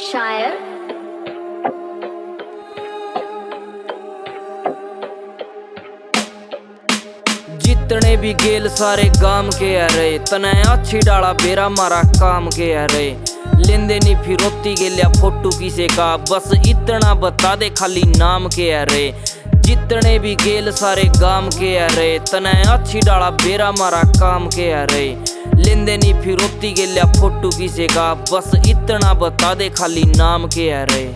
शायर जितने भी गेल सारे गाम के है रे, तने अच्छी डाला बेरा मारा काम के है रे। लेंदे नी फिरोती गेलिया फोटो किसे का, बस इतना बता दे खाली नाम के है रे। जितने भी गेल सारे गाम के है रे, तने अच्छी डाला बेरा मारा काम के है रे। लेंदे नी फिरोती गेलिया फोटो किसे का, बस इतना बता दे खाली नाम के है रे।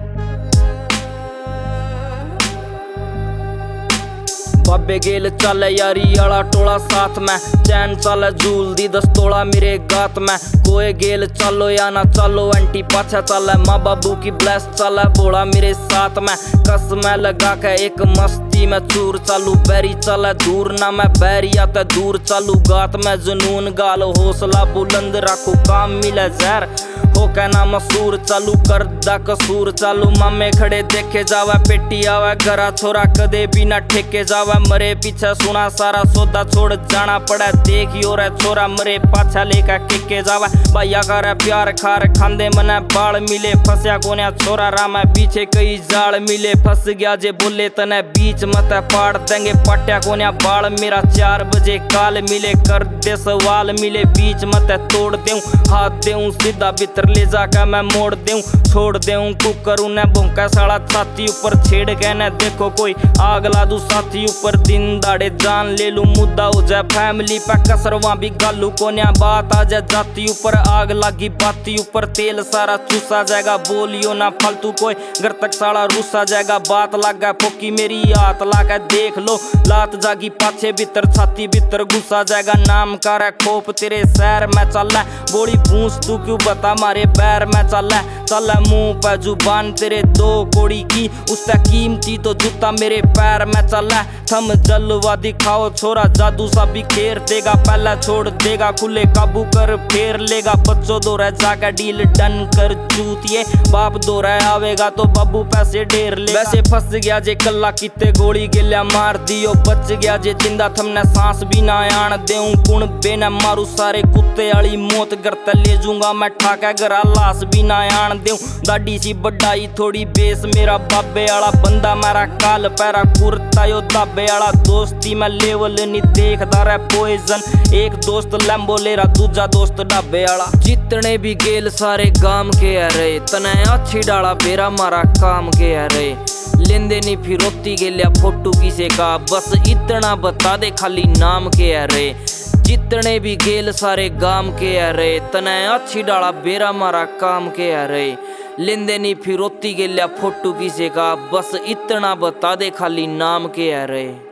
बाबे गेल चले यारी आला टोला साथ में, चैन चले झूल दी 10 तोला मेरे गात में। कोई गेल चलो या ना चलो, एंटी पाछा चले, माँ बाबू की ब्लेस चले, बोला मेरे साथ में। कस में लगा के एक मस्ती में चूर चालू, बैरी चले दूर ना मैं बैरी आते दूर चालू। गात में जुनून गाल हौसला बुलंद रखो, काम मिले जहर हो कहना मसूर चालू, कर दा कसूर चालू। मामे खड़े देखे जावे, पेटी आवे घरा छोरा कदे भी ना ठेके जावे। मरे पीछे सुना सारा सौदा छोड़ जाना पड़े, देखियो रे छोरा मरे पाछा लेकर केके जावे। भैया करे प्यार खार खांदे मने बाल मिले, फंसया कोन्या छोरा रामा पीछे कई जाल मिले। फंस गया जे बोले तने बीच मत पाड़ देंगे, पट्या कोन्या बाल मेरा 4 बजे काल मिले। कर दे सवाल मिले बीच मत तोड़ देऊं, हाथ देऊं सीधा भीतर ले जाकर मैं मोड़ देऊं, छोड़ देऊं कुकर उन्हें भोंका साला छाती ऊपर छेड़ के न देखो कोई आग ला दूं साथी ऊपर। दिन दाड़े जान ले लूं, मुद्दा हो जाए फैमिली पे कसर, वहां भी गालू कोन्या बात आ जाए जाती ऊपर। आग लागी बाती ऊपर, तेल सारा चूसा जाएगा, बोलियो ना फालतू कोई घर तक साला रूसा जाएगा। बात लागा पोकी मेरी हाथ लाके देख लो, लात जागी पाछे भीतर छाती भीतर घुसा जाएगा। नाम का खोप तेरे शहर में चल, बोली पूछ तू क्यों बता मारे पैर में चल मुंह पे जुबान तेरे 2 कोड़ी की, उससे कीमती तो जूता मेरे पैर में चल। थम जलवा दिखाओ छोरा जादू सा बिखेर देगा, पहला छोड़ देगा खुले काबू कर फेर लेगा। बच्चों दो रह जाकर डील डन कर चूतिए, बाप दो रह आवेगा तो बाबू पैसे ढेर ले। वैसे फंस गया जे कल्ला किते गोली गिल्या मार दियो, बच गया जे जिंदा थमने सांस भी ना आन देऊं। कुण बेना मारू सारे कुत्ते आली मौत करते ले जूंगा मैं ठाका घरा, लाश भी ना आन देऊं। दाढ़ी सी बढ़ाई थोड़ी बेस मेरा बाबे आला, बंदा मेरा काल पैरा कुर्ता यो दाबे आला। दोस्ती में लेवल नहीं देखदा रे पॉइजन, एक दोस्त लैम्बो ले रहा दूजा दोस्त डाबे आला। जितने भी गेल सारे गाम के है रे, तने अच्छी डाला बेरा मारा काम के है रे। लेंदे नी फिरोती गेलिया फोटो किसे का, बस इतना बता दे खाली नाम के है रे। जितने भी गेल सारे गाम के है रे, तने अच्छी डाला बेरा मारा काम के है रे। लेंदे नी फिरोती गेलिया फोटो किसे का, बस इतना बता दे खाली नाम के है रे।